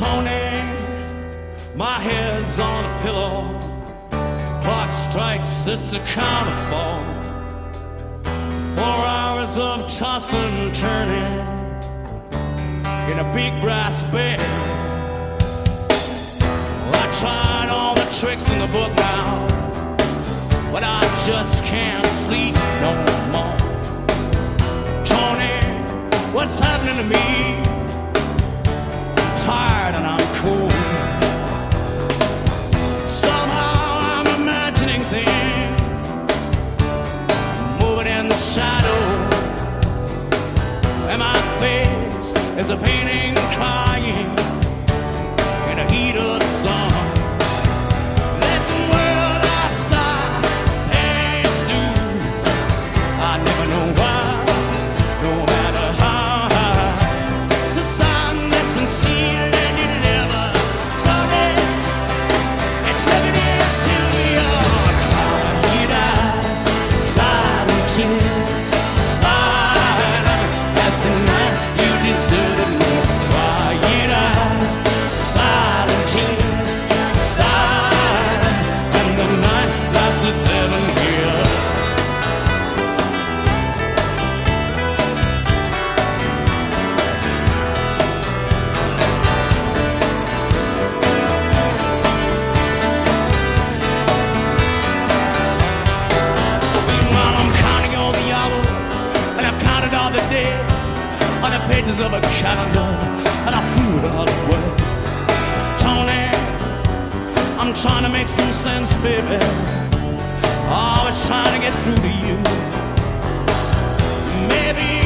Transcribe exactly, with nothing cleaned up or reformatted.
Tony, my head's on a pillow. Clock strikes, it's a counterfall. Four hours of tossing and turning in a big brass bed. Well, I tried all the tricks in the book now, but I just can't sleep no more. Tony, what's happening to me? I'm tired and I'm cold. Somehow I'm imagining things moving in the shadow, and my face is a painting crying in the heat of the sun. Let the world outside pay its dues. I never know why, no matter how high. It's a sign that's been sealed and you never tell it. It's living into your quiet eyes, silent tears, silent as the night you deserted me. Quiet eyes, silent tears, silent, and the night lasted seven years. Meanwhile, I'm counting all the hours, and I've counted all the days on the pages of a calendar, and I threw it all away. Tony, I'm trying to make some sense, baby. Always trying to get through to you. Maybe